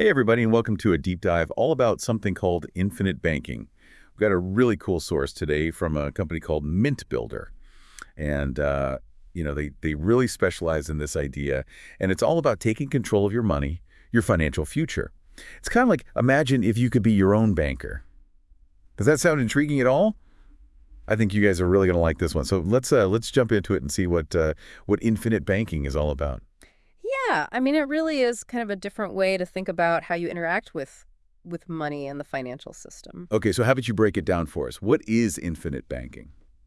Hey, everybody, and welcome to a deep dive all about something called infinite banking. We've got a really cool source today from a company called Mint Builder. And, they really specialize in this idea. And it's all about taking control of your money, your financial future. It's kind of like imagine if you could be your own banker. Does that sound intriguing at all? I think you guys are really going to like this one. So let's jump into it and see what infinite banking is all about. Yeah, I mean, it really is kind of a different way to think about how you interact with money and the financial system. Okay, so how about you break it down for us? What is infinite banking?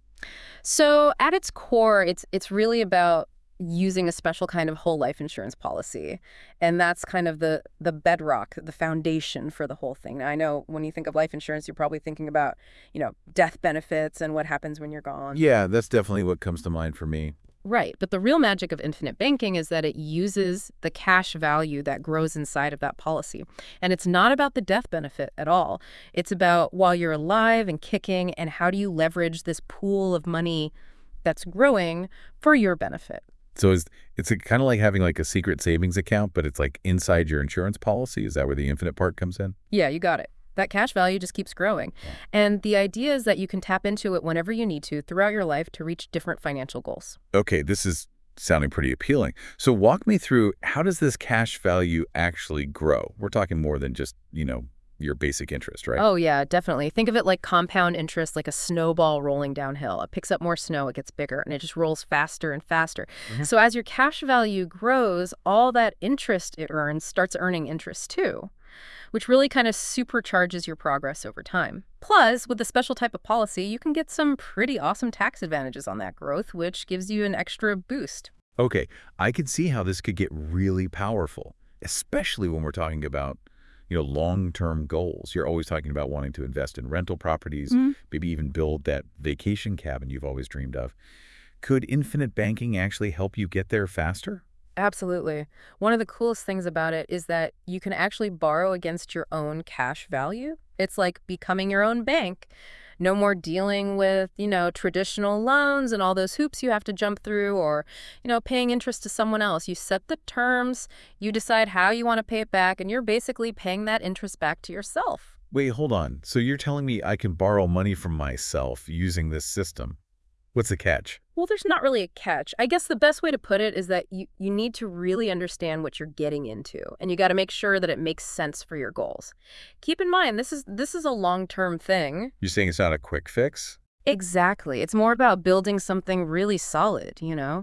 So, at its core, it's really about using a special kind of whole life insurance policy. And that's kind of the bedrock, the foundation for the whole thing. Now, I know when you think of life insurance, you're probably thinking about, death benefits and what happens when you're gone. Yeah, that's definitely what comes to mind for me. Right. But the real magic of infinite banking is that it uses the cash value that grows inside of that policy. And it's not about the death benefit at all. It's about while you're alive and kicking, and how do you leverage this pool of money that's growing for your benefit. So it's kind of like having like a secret savings account, but it's like inside your insurance policy. Is that where the infinite part comes in? Yeah, you got it. That cash value just keeps growing. Wow. And the idea is that you can tap into it whenever you need to throughout your life to reach different financial goals. Okay, this is sounding pretty appealing. So walk me through, how does this cash value actually grow? We're talking more than just, your basic interest, right? Oh, yeah, definitely. Think of it like compound interest, like a snowball rolling downhill. It picks up more snow, it gets bigger, and it just rolls faster and faster. Mhm. So as your cash value grows, all that interest it earns starts earning interest too, which really kind of supercharges your progress over time. Plus, with the special type of policy, you can get some pretty awesome tax advantages on that growth, which gives you an extra boost. Okay, I can see how this could get really powerful, especially when we're talking about, long-term goals. You're always talking about wanting to invest in rental properties, maybe even build that vacation cabin you've always dreamed of. Could infinite banking actually help you get there faster? Absolutely. One of the coolest things about it is that you can actually borrow against your own cash value. It's like becoming your own bank. No more dealing with, traditional loans and all those hoops you have to jump through, or, paying interest to someone else. You set the terms, you decide how you want to pay it back, and you're basically paying that interest back to yourself. Wait, hold on. So you're telling me I can borrow money from myself using this system? What's the catch? Well, there's not really a catch. I guess the best way to put it is that you need to really understand what you're getting into, and you got to make sure that it makes sense for your goals. Keep in mind, this is a long-term thing. You're saying it's not a quick fix? Exactly. It's more about building something really solid,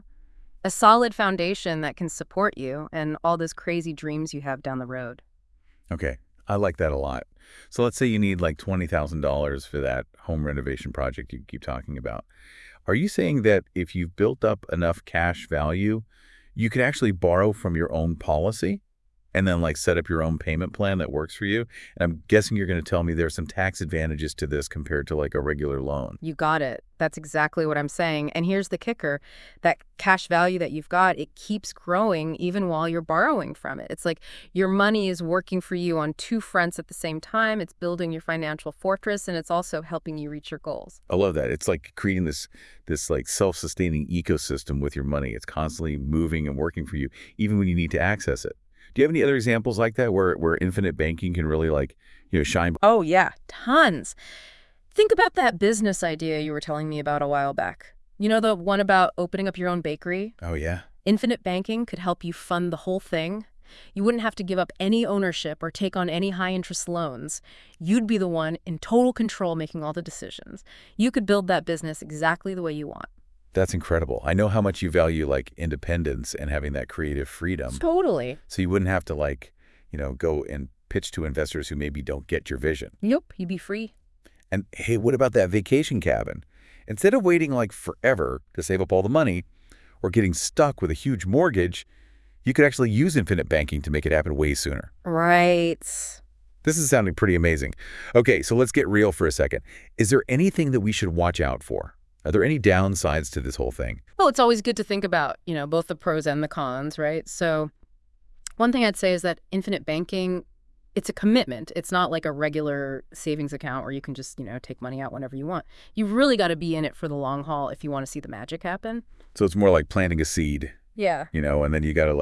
a solid foundation that can support you and all those crazy dreams you have down the road. Okay, I like that a lot. So let's say you need like $20,000 for that home renovation project you keep talking about. Are you saying that if you've built up enough cash value, you could actually borrow from your own policy and then like set up your own payment plan that works for you? And I'm guessing you're going to tell me there's some tax advantages to this compared to like a regular loan. You got it. That's exactly what I'm saying. And here's the kicker. That cash value that you've got, it keeps growing even while you're borrowing from it. It's like your money is working for you on two fronts at the same time. It's building your financial fortress, and it's also helping you reach your goals. I love that. It's like creating this like self-sustaining ecosystem with your money. It's constantly moving and working for you, even when you need to access it. Do you have any other examples like that where infinite banking can really like, shine? Oh, yeah, tons. Think about that business idea you were telling me about a while back. You know, the one about opening up your own bakery? Oh, yeah. Infinite banking could help you fund the whole thing. You wouldn't have to give up any ownership or take on any high-interest loans. You'd be the one in total control making all the decisions. You could build that business exactly the way you want. That's incredible. I know how much you value like independence and having that creative freedom. Totally. So you wouldn't have to like, go and pitch to investors who maybe don't get your vision. Yep, you'd be free. And hey, what about that vacation cabin? Instead of waiting like forever to save up all the money or getting stuck with a huge mortgage, you could actually use infinite banking to make it happen way sooner. Right. This is sounding pretty amazing. Okay, so let's get real for a second. Is there anything that we should watch out for? Are there any downsides to this whole thing? Well, it's always good to think about, both the pros and the cons, right? So one thing I'd say is that infinite banking, it's a commitment. It's not like a regular savings account where you can just, take money out whenever you want. You've really got to be in it for the long haul if you want to see the magic happen. So it's more like planting a seed, Yeah. and then you got to like,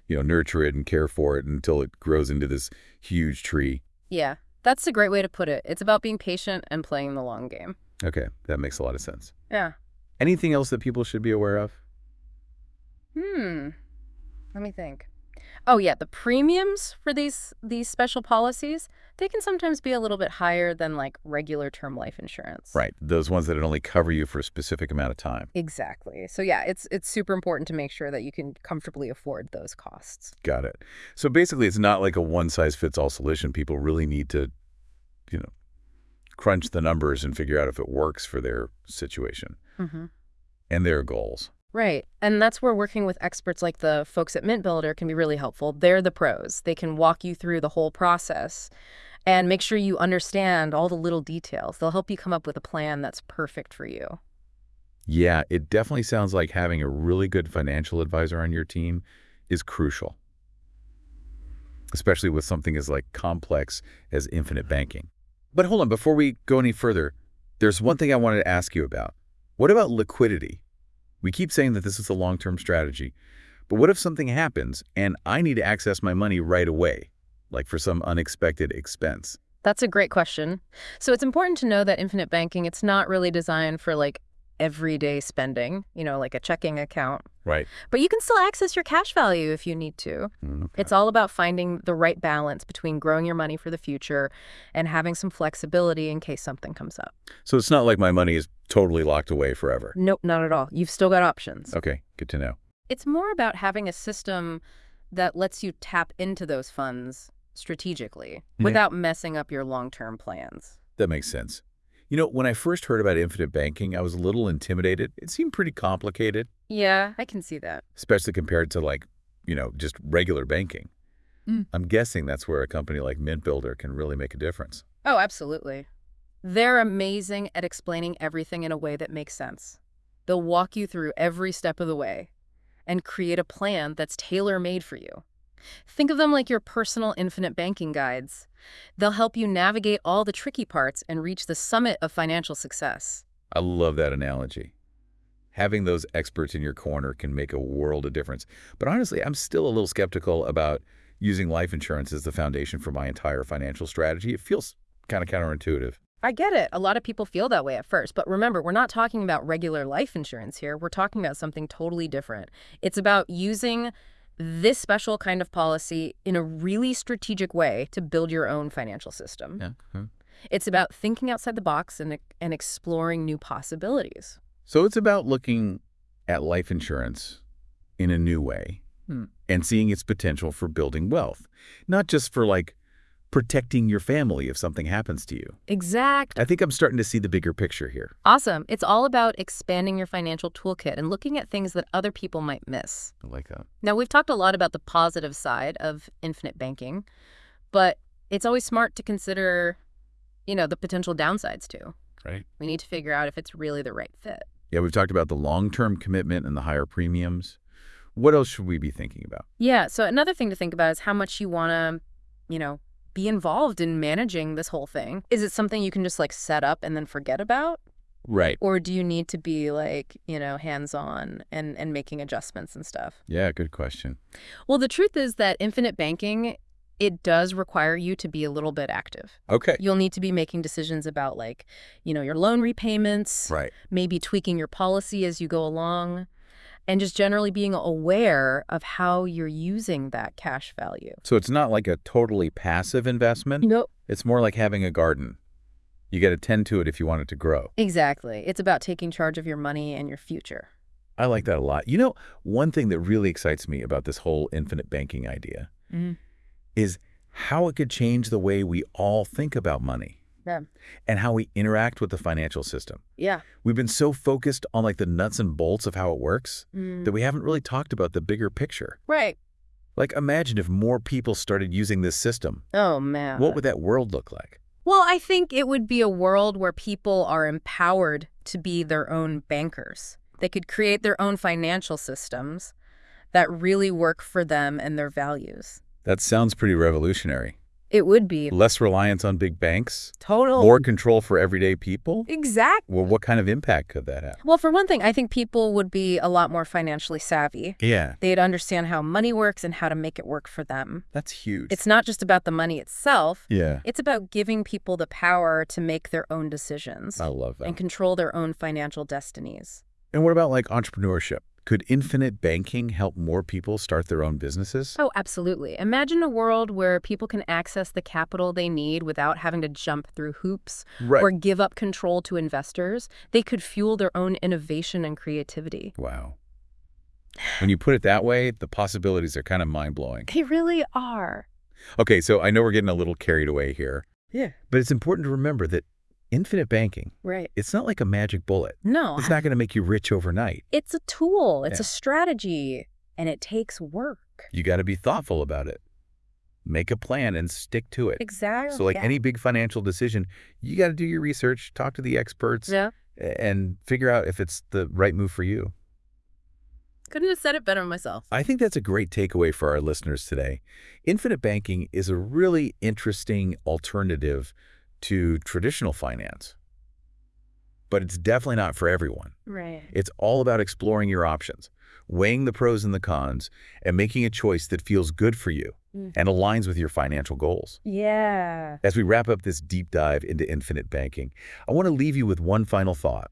nurture it and care for it until it grows into this huge tree. Yeah, that's a great way to put it. It's about being patient and playing the long game. Okay, that makes a lot of sense. Yeah. Anything else that people should be aware of? Let me think. Oh yeah, the premiums for these special policies, they can sometimes be a little bit higher than like regular term life insurance. Right, those ones that only cover you for a specific amount of time. Exactly. So yeah, it's super important to make sure that you can comfortably afford those costs. Got it. So basically, it's not like a one-size-fits-all solution. People really need to, you know, crunch the numbers and figure out if it works for their situation and their goals. Right. And that's where working with experts like the folks at Mint Builder can be really helpful. They're the pros. They can walk you through the whole process and make sure you understand all the little details. They'll help you come up with a plan that's perfect for you. Yeah, it definitely sounds like having a really good financial advisor on your team is crucial, especially with something as like complex as infinite banking. But hold on, before we go any further, there's one thing I wanted to ask you about. What about liquidity? We keep saying that this is a long-term strategy, but what if something happens and I need to access my money right away, like for some unexpected expense? That's a great question. So it's important to know that infinite banking, it's not really designed for like everyday spending, like a checking account. Right. But you can still access your cash value if you need to. Okay. It's all about finding the right balance between growing your money for the future and having some flexibility in case something comes up. So it's not like my money is totally locked away forever. Nope, not at all. You've still got options. Okay, good to know. It's more about having a system that lets you tap into those funds strategically without messing up your long-term plans. That makes sense. When I first heard about infinite banking, I was a little intimidated. It seemed pretty complicated, Yeah, I can see that. especially compared to just regular banking. I'm guessing that's where a company like Mint Builder can really make a difference. Oh, absolutely. They're amazing at explaining everything in a way that makes sense. They'll walk you through every step of the way and create a plan that's tailor-made for you. Think of them like your personal infinite banking guides. They'll help you navigate all the tricky parts and reach the summit of financial success. I love that analogy. Having those experts in your corner can make a world of difference. But honestly, I'm still a little skeptical about using life insurance as the foundation for my entire financial strategy. It feels kind of counterintuitive. I get it. A lot of people feel that way at first. But remember, we're not talking about regular life insurance here. We're talking about something totally different. It's about using this special kind of policy in a really strategic way to build your own financial system. Yeah. It's about thinking outside the box and exploring new possibilities. So it's about looking at life insurance in a new way and seeing its potential for building wealth, not just for protecting your family if something happens to you. Exactly. I think I'm starting to see the bigger picture here. Awesome. It's all about expanding your financial toolkit and looking at things that other people might miss. I like that. Now, we've talked a lot about the positive side of infinite banking, but it's always smart to consider, the potential downsides too. Right. We need to figure out if it's really the right fit. Yeah, we've talked about the long-term commitment and the higher premiums. What else should we be thinking about? Yeah, so another thing to think about is how much you want to, be involved in managing this whole thing. Is it something you can just set up and then forget about? Right. Or do you need to be hands-on and making adjustments and stuff? Yeah, good question. Well, the truth is that infinite banking, it does require you to be a little bit active. Okay. You'll need to be making decisions about your loan repayments, Right. maybe tweaking your policy as you go along, and just generally being aware of how you're using that cash value. So it's not like a totally passive investment? Nope. It's more like having a garden. You got to tend to it if you want it to grow. Exactly. It's about taking charge of your money and your future. I like that a lot. One thing that really excites me about this whole infinite banking idea is how it could change the way we all think about money. Yeah. And how we interact with the financial system. Yeah. We've been so focused on the nuts and bolts of how it works that we haven't really talked about the bigger picture. Right. Imagine if more people started using this system. Oh, man. What would that world look like? Well, I think it would be a world where people are empowered to be their own bankers. They could create their own financial systems that really work for them and their values. That sounds pretty revolutionary. It would be. Less reliance on big banks? Total. More control for everyday people? Exactly. Well, what kind of impact could that have? Well, for one thing, I think people would be a lot more financially savvy. Yeah, They'd understand how money works and how to make it work for them. that's huge. It's not just about the money itself. Yeah, It's about giving people the power to make their own decisions I love that. and control their own financial destinies. And what about like entrepreneurship? Could infinite banking help more people start their own businesses? Oh, absolutely. Imagine a world where people can access the capital they need without having to jump through hoops Right. or give up control to investors. They could fuel their own innovation and creativity. Wow. When you put it that way, the possibilities are kind of mind-blowing. They really are. Okay, so I know we're getting a little carried away here, Yeah. but it's important to remember that infinite banking, Right. it's not like a magic bullet. No, It's not going to make you rich overnight. it's a tool. It's Yeah. a strategy. And it takes work. You got to be thoughtful about it. Make a plan and stick to it. Exactly. So like any big financial decision, you got to do your research, talk to the experts, Yeah. and figure out if it's the right move for you. Couldn't have said it better myself. I think that's a great takeaway for our listeners today. Infinite banking is a really interesting alternative to traditional finance, but it's definitely not for everyone. Right. It's all about exploring your options, weighing the pros and the cons, and making a choice that feels good for you and aligns with your financial goals. Yeah. As we wrap up this deep dive into infinite banking, I want to leave you with one final thought.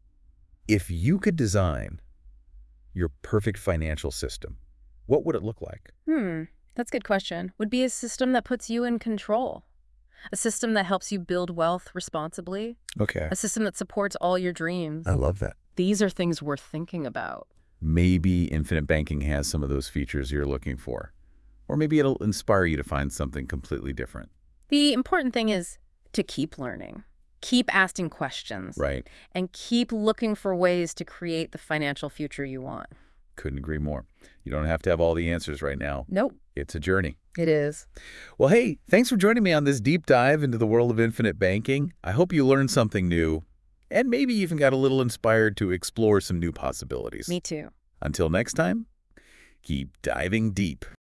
If you could design your perfect financial system, what would it look like? That's a good question. Would be a system that puts you in control. A system that helps you build wealth responsibly. Okay. A system that supports all your dreams. I love that. These are things worth thinking about. Maybe infinite banking has some of those features you're looking for. Or maybe it'll inspire you to find something completely different. The important thing is to keep learning, keep asking questions, Right. and keep looking for ways to create the financial future you want. Couldn't agree more. You don't have to have all the answers right now. Nope. It's a journey. It is. Well, hey, thanks for joining me on this deep dive into the world of infinite banking. I hope you learned something new and maybe even got a little inspired to explore some new possibilities. Me too. Until next time, keep diving deep.